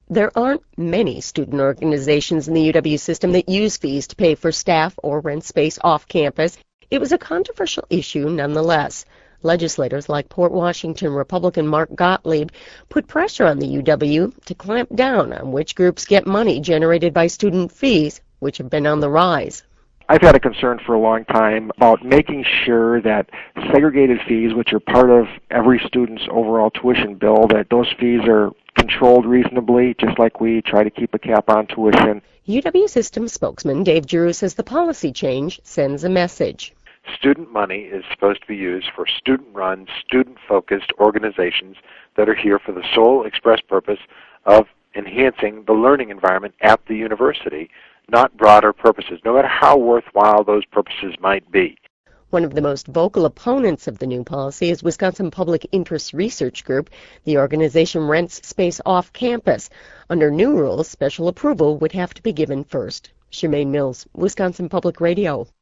There aren't many student organizations in the UW system that use fees to pay for staff or rent space off campus. It was a controversial issue nonetheless. Legislators like Port Washington Republican Mark Gottlieb put pressure on the UW to clamp down on which groups get money generated by student fees, which have been on the rise. I've had a concern for a long time about making sure that segregated fees, which are part of every student's overall tuition bill, that those fees are controlled reasonably, just like we try to keep a cap on tuition. UW system spokesman Dave Drew says the policy change sends a message. Student money is supposed to be used for student-run, student-focused organizations that are here for the sole express purpose of enhancing the learning environment at the university, not broader purposes, no matter how worthwhile those purposes might be. One of the most vocal opponents of the new policy is Wisconsin Public Interest Research Group. The organization rents space off campus. Under new rules, special approval would have to be given first. Shemaine Mills, Wisconsin Public Radio.